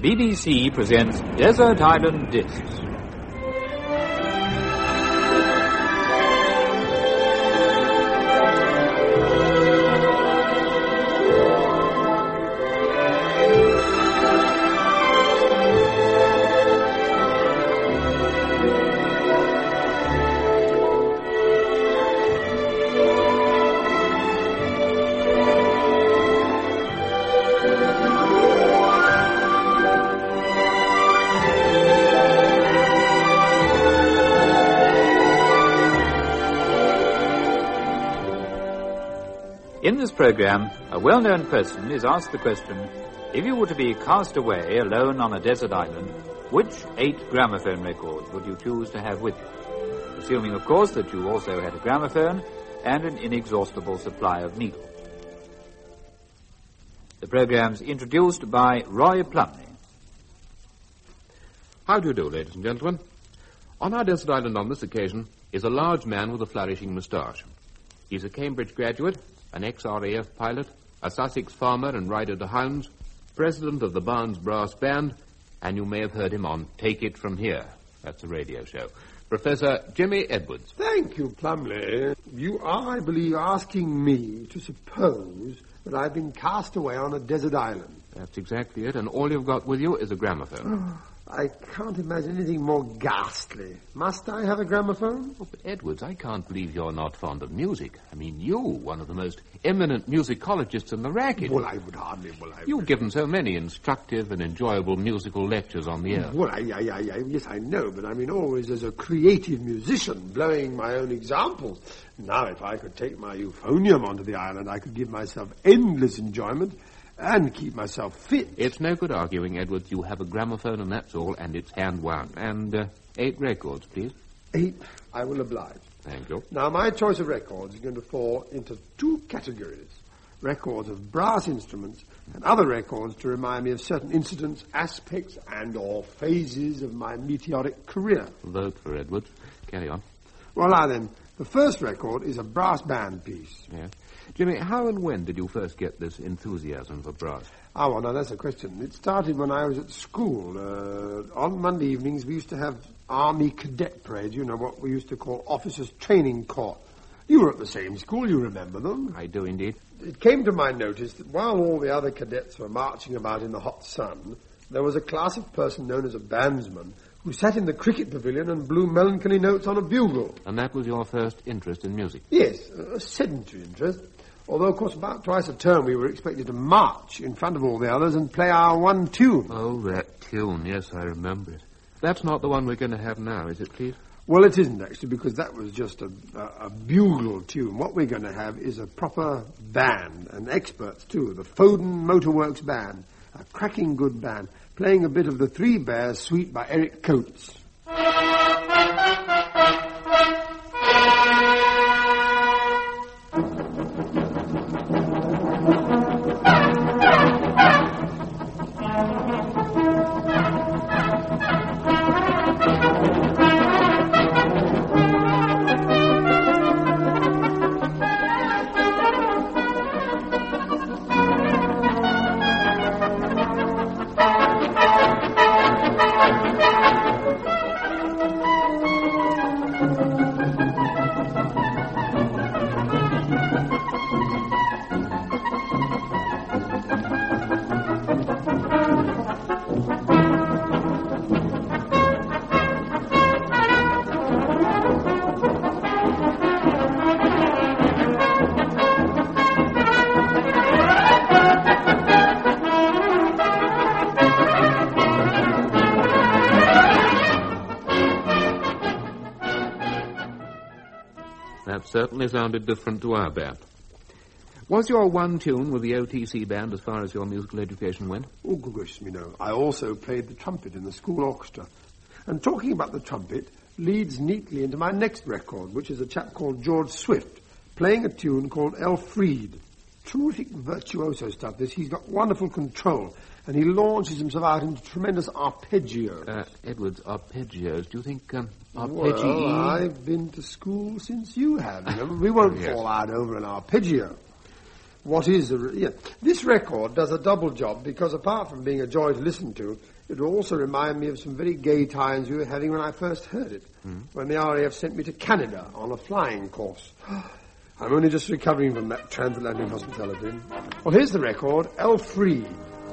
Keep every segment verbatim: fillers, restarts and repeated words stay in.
B B C presents Desert Island Discs. In this program, a well-known person is asked the question, if you were to be cast away alone on a desert island, which eight gramophone records would you choose to have with you? Assuming, of course, that you also had a gramophone and an inexhaustible supply of needles. The program's introduced by Roy Plumley. How do you do, ladies and gentlemen? On our desert island on this occasion is a large man with a flourishing moustache. He's a Cambridge graduate, an ex-R A F pilot, a Sussex farmer and rider to hounds, president of the Barnes Brass Band, and you may have heard him on Take It From Here. That's a radio show. Professor Jimmy Edwards. Thank you, Plumley. You are, I believe, asking me to suppose that I've been cast away on a desert island. That's exactly it, and all you've got with you is a gramophone. I can't imagine anything more ghastly. Must I have a gramophone? Oh, but Edwards, I can't believe you're not fond of music. I mean, you, one of the most eminent musicologists in the racket. Well, I would hardly... Well, I You've given so many instructive and enjoyable musical lectures on the air. Well, I, I, I, I, yes, I know, but I mean always as a creative musician, blowing my own examples. Now, if I could take my euphonium onto the island, I could give myself endless enjoyment and keep myself fit. It's no good arguing, Edwards. You have a gramophone and that's all, and it's hand-wound. And uh, eight records, please. Eight? I will oblige. Thank you. Now, my choice of records is going to fall into two categories. Records of brass instruments and other records to remind me of certain incidents, aspects, and or phases of my meteoric career. Vote for Edwards. Carry on. Well, now then, the first record is a brass band piece. Yes. Jimmy, how and when did you first get this enthusiasm for brass? Ah, well, now, that's a question. It started when I was at school. Uh, on Monday evenings, we used to have Army Cadet parades, you know, what we used to call Officers' Training Corps. You were at the same school, you remember them. I do indeed. It came to my notice that while all the other cadets were marching about in the hot sun, there was a class of person known as a bandsman who sat in the cricket pavilion and blew melancholy notes on a bugle. And that was your first interest in music? Yes, a sedentary interest. Although, of course, about twice a term we were expected to march in front of all the others and play our one tune. Oh, that tune. Yes, I remember it. That's not the one we're going to have now, is it, please? Well, it isn't, actually, because that was just a, a, a bugle tune. What we're going to have is a proper band, and experts, too, the Foden Motorworks Band, a cracking good band, playing a bit of the Three Bears suite by Eric Coates. That certainly sounded different to our band. Was your one tune with the O T C band as far as your musical education went? Oh, good gracious me, no. I also played the trumpet in the school orchestra. And talking about the trumpet leads neatly into my next record, which is a chap called George Swift, playing a tune called Elfriede. Terrific virtuoso stuff, this. He's got wonderful control, and he launches himself out into tremendous arpeggios. Uh, Edwards, arpeggios. Do you think um, arpeggii... Well, I've been to school since you have. You know? We won't yes. fall out over an arpeggio. What is a... Re- yeah. This record does a double job because apart from being a joy to listen to, It will also remind me of some very gay times we were having when I first heard it, mm. when the R A F sent me to Canada on a flying course. I'm only just recovering from that transatlantic hospitality. Well, here's the record, Elfriede.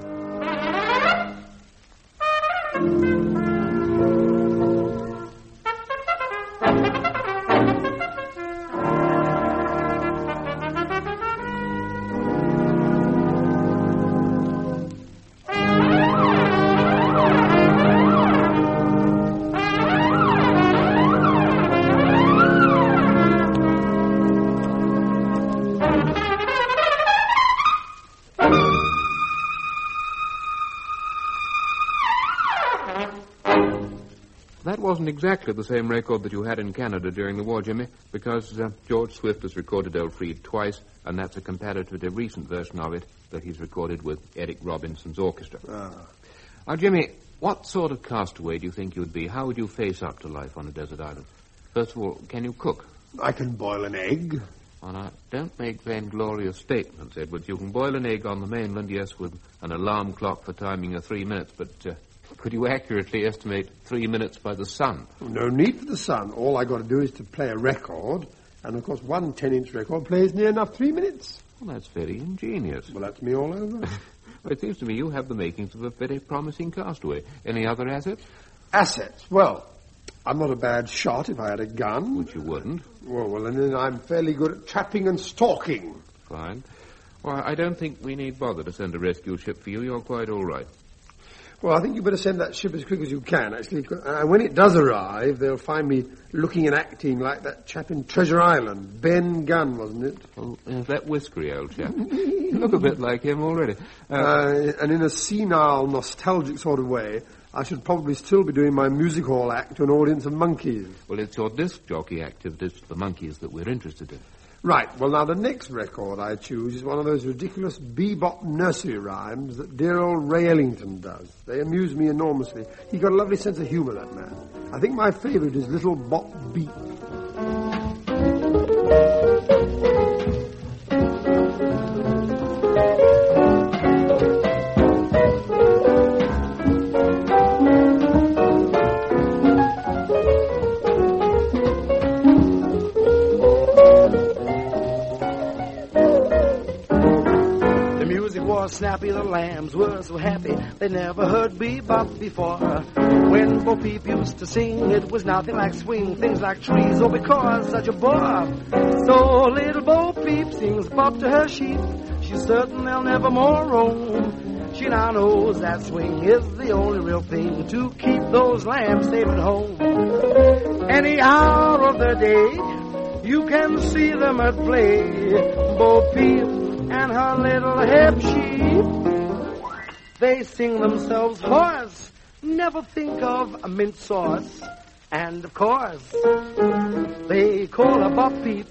That wasn't exactly the same record that you had in Canada during the war, Jimmy, because uh, George Swift has recorded Elfriede twice, and that's a comparatively recent version of it that he's recorded with Eric Robinson's orchestra. Ah. Now, Jimmy, what sort of castaway do you think you'd be? How would you face up to life on a desert island? First of all, can you cook? I can boil an egg. Well, now, don't make vainglorious statements, Edwards. You can boil an egg on the mainland, yes, with an alarm clock for timing of three minutes, but uh, could you accurately estimate three minutes by the sun? No need for the sun. All I got to do is to play a record, and of course one ten-inch record plays near enough three minutes. Well, that's very ingenious. Well, that's me all over. Well, it seems to me you have the makings of a very promising castaway. Any other assets? Assets? Well, I'm not a bad shot if I had a gun. Which you wouldn't. Well, well, and then I'm fairly good at trapping and stalking. Fine. Well, I don't think we need bother to send a rescue ship for you. You're quite all right. Well, I think you better send that ship as quick as you can, actually. And when it does arrive, they'll find me looking and acting like that chap in Treasure Island. Ben Gunn, wasn't it? Oh, uh, that whiskery old chap. You look a bit like him already. Uh, uh, and in a senile, nostalgic sort of way, I should probably still be doing my music hall act to an audience of monkeys. Well, it's your disc jockey activities to the monkeys that we're interested in. Right. Well, now, the next record I choose is one of those ridiculous bebop nursery rhymes that dear old Ray Ellington does. They amuse me enormously. He got a lovely sense of humour, that man. I think my favourite is Little Bop Beep. Snappy, the lambs were so happy they never heard bebop before. When Bo Peep used to sing, it was nothing like swing, things like trees, oh, because such a bore. So little Bo Peep sings bop to her sheep. She's certain they'll never more roam. She now knows that swing is the only real thing to keep those lambs safe at home. Any hour of the day, you can see them at play. Bo Peep and her little hip sheep, they sing themselves hoarse, never think of a mint sauce. And of course, they call her Bop Peep.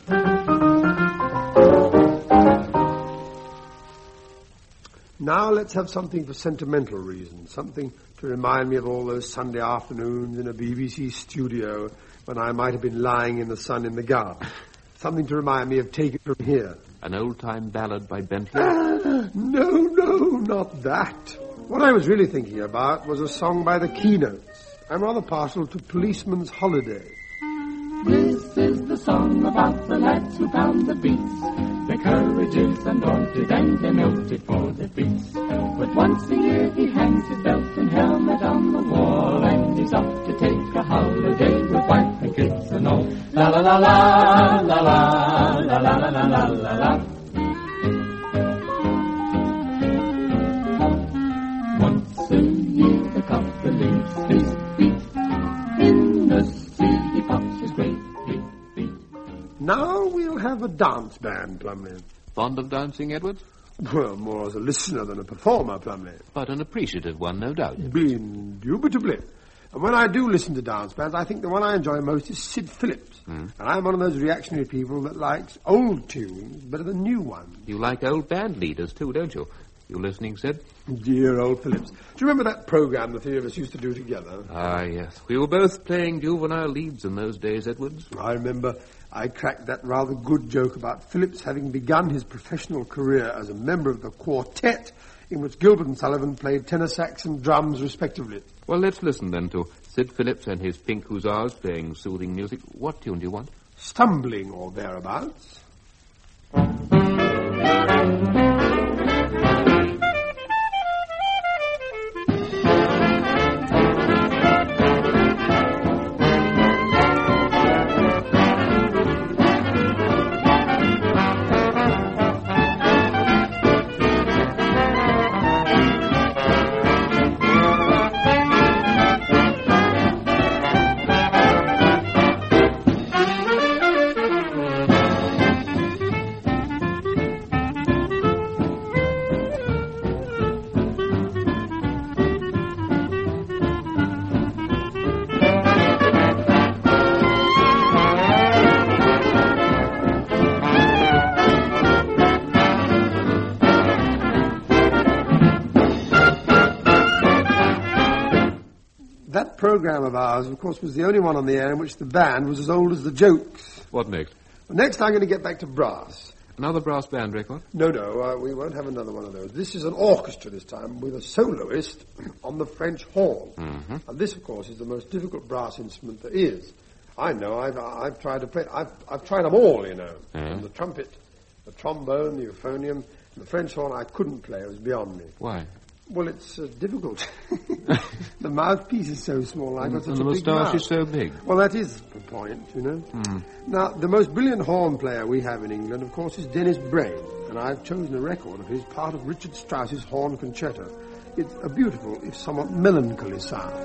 Now let's have something for sentimental reasons, something to remind me of all those Sunday afternoons in a B B C studio when I might have been lying in the sun in the garden. Something to remind me of Take It From Here. An old-time ballad by Bentley? Ah, no, no, not that. What I was really thinking about was a song by the Keynotes. I'm rather partial to Policeman's Holiday. This is the song about the lads who pound the beats. Their courage is undaunted and they're melted for their beats. But once a year he hangs his belt and helmet on the wall, and he's off to take a holiday with wife and kids and all. La la la la, la la, la la la la la la la. Once a year the copper leaves his feet in the sea, he pops his great big feet. Now we'll have a dance band, Plumley. Fond of dancing, Edwards? Well, more as a listener than a performer, Plumley. But an appreciative one, no doubt. Indubitably. And when I do listen to dance bands, I think the one I enjoy most is Sid Phillips. Mm. And I'm one of those reactionary people that likes old tunes better than new ones. You like old band leaders, too, don't you? You listening, Sid? Dear old Phillips. Do you remember that program the three of us used to do together? Ah, yes. We were both playing juvenile leads in those days, Edwards. I remember I cracked that rather good joke about Phillips having begun his professional career as a member of the quartet in which Gilbert and Sullivan played tenor sax and drums respectively. Well, let's listen then to Sid Phillips and his Pink Hussars playing soothing music. What tune do you want? Stumbling or thereabouts. That program of ours, of course, was the only one on the air in which the band was as old as the jokes. What next? Well, next I'm going to get back to brass. Another brass band record? No, no, uh, we won't have another one of those. This is an orchestra this time with a soloist on the French horn. Mm-hmm. And this, of course, is the most difficult brass instrument there is. I know, I've, I've tried to play, I've, I've tried them all, you know. Yeah. From the trumpet, the trombone, the euphonium, and the French horn I couldn't play, it was beyond me. Why? Well, it's uh, difficult. The mouthpiece is so small. I've got such And the a big moustache mouth. is so big. Well, that is the point, you know. Mm. Now, the most brilliant horn player we have in England, of course, is Dennis Brain, and I've chosen a record of his part of Richard Strauss's Horn Concerto. It's a beautiful, if somewhat melancholy sound.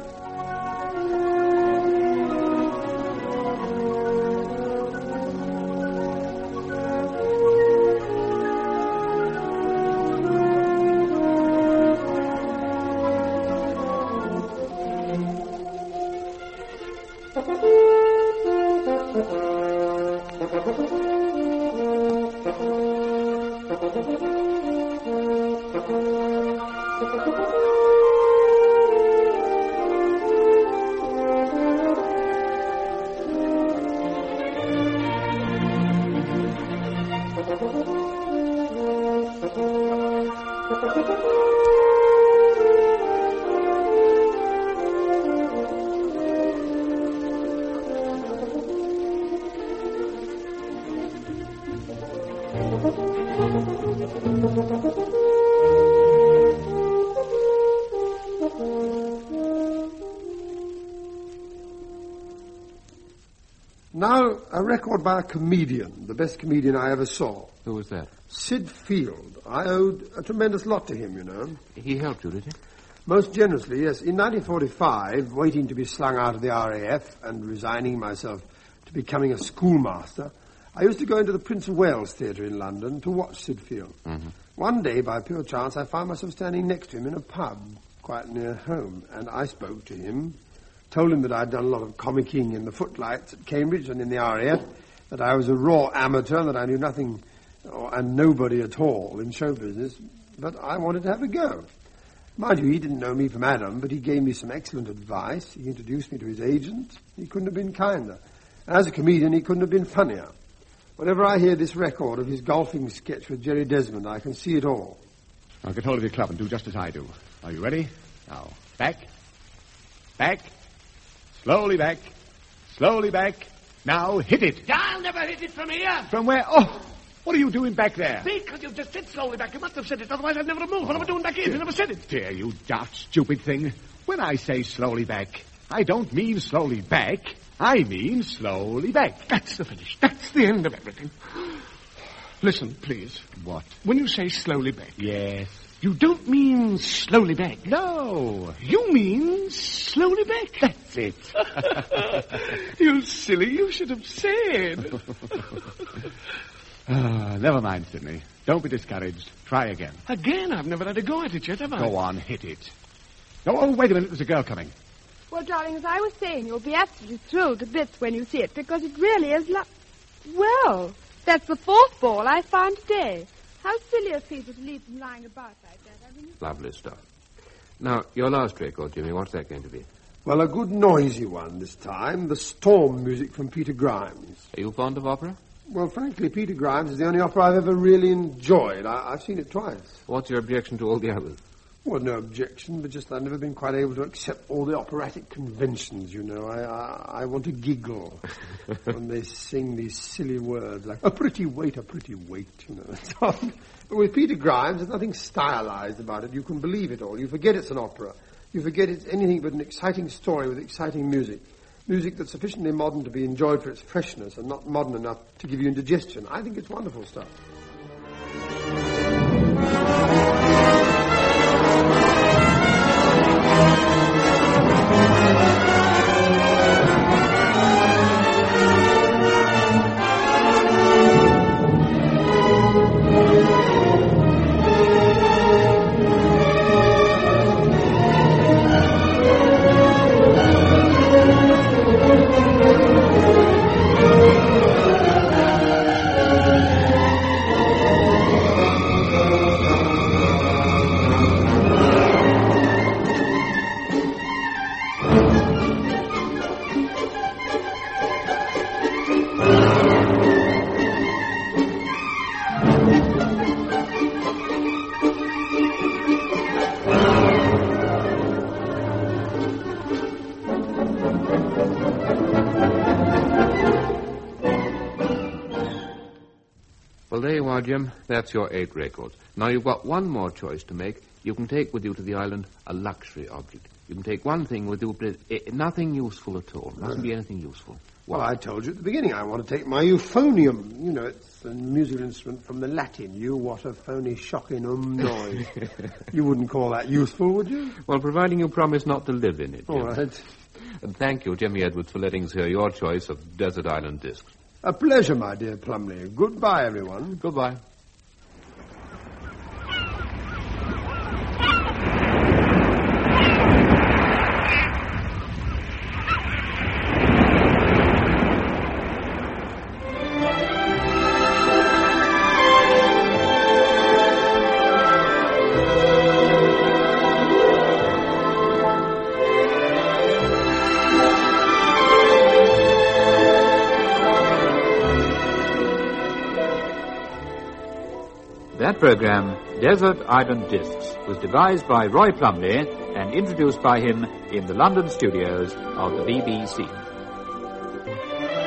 Now, a record by a comedian, the best comedian I ever saw. Who was that? Sid Field. I owed a tremendous lot to him, you know. He helped you, did he? Most generously, yes. In nineteen forty-five, waiting to be slung out of the R A F and resigning myself to becoming a schoolmaster, I used to go into the Prince of Wales Theatre in London to watch Sid Field. Mm-hmm. One day, by pure chance, I found myself standing next to him in a pub quite near home, and I spoke to him, told him that I'd done a lot of comicking in the footlights at Cambridge and in the R A F, that I was a raw amateur, that I knew nothing or, and nobody at all in show business, but I wanted to have a go. Mind you, he didn't know me from Adam, but he gave me some excellent advice. He introduced me to his agent. He couldn't have been kinder. As a comedian, he couldn't have been funnier. Whenever I hear this record of his golfing sketch with Jerry Desmond, I can see it all. Now get hold of your club and do just as I do. Are you ready? Now, back. Back. Slowly back. Slowly back. Now, hit it. I'll never hit it from here. From where? Oh, what are you doing back there? Because you just said slowly back. You must have said it, otherwise I'd never have moved. What am I doing back here? You never said it. Dear, you daft, stupid thing. When I say slowly back, I don't mean slowly back. I mean slowly back. That's the finish. That's the end of everything. Listen, please. What? When you say slowly back, Yes. you don't mean slowly back. No. You mean slowly back. That's it. You silly. You should have said. Ah, never mind, Sidney. Don't be discouraged. Try again. Again, I've never had a go at it yet, have I? Go on, hit it. No, oh, wait a minute. There's a girl coming. Well, darling, as I was saying, you'll be absolutely thrilled to bits when you see it, because it really is lo- Well, that's the fourth ball I found today. How silly of people to leave them lying about like that. I mean, Lovely stuff. Now, your last record, Jimmy, what's that going to be? Well, a good noisy one this time, the Storm music from Peter Grimes. Are you fond of opera? Well, frankly, Peter Grimes is the only opera I've ever really enjoyed. I, I've seen it twice. What's your objection to all the others? Well, no objection, but just I've never been quite able to accept all the operatic conventions, you know. I I, I want to giggle when they sing these silly words like, a pretty wait, a pretty wait, you know. But with Peter Grimes, there's nothing stylized about it. You can believe it all. You forget it's an opera. You forget it's anything but an exciting story with exciting music. Music that's sufficiently modern to be enjoyed for its freshness and not modern enough to give you indigestion. I think it's wonderful stuff. Well, there you are, Jim. That's your eight records. Now you've got one more choice to make. You can take with you to the island a luxury object. You can take one thing with you, but it, nothing useful at all. It mustn't be anything useful. Well, I told you at the beginning I want to take my euphonium. You know, it's a musical instrument from the Latin. You what a phony shocking um noise. You wouldn't call that useful, would you? Well, providing you promise not to live in it, Jim. All right. And thank you, Jimmy Edwards, for letting us hear your choice of Desert Island Discs. A pleasure, my dear Plumley. Goodbye, everyone. Goodbye. That program, Desert Island Discs, was devised by Roy Plumley and introduced by him in the London studios of the B B C.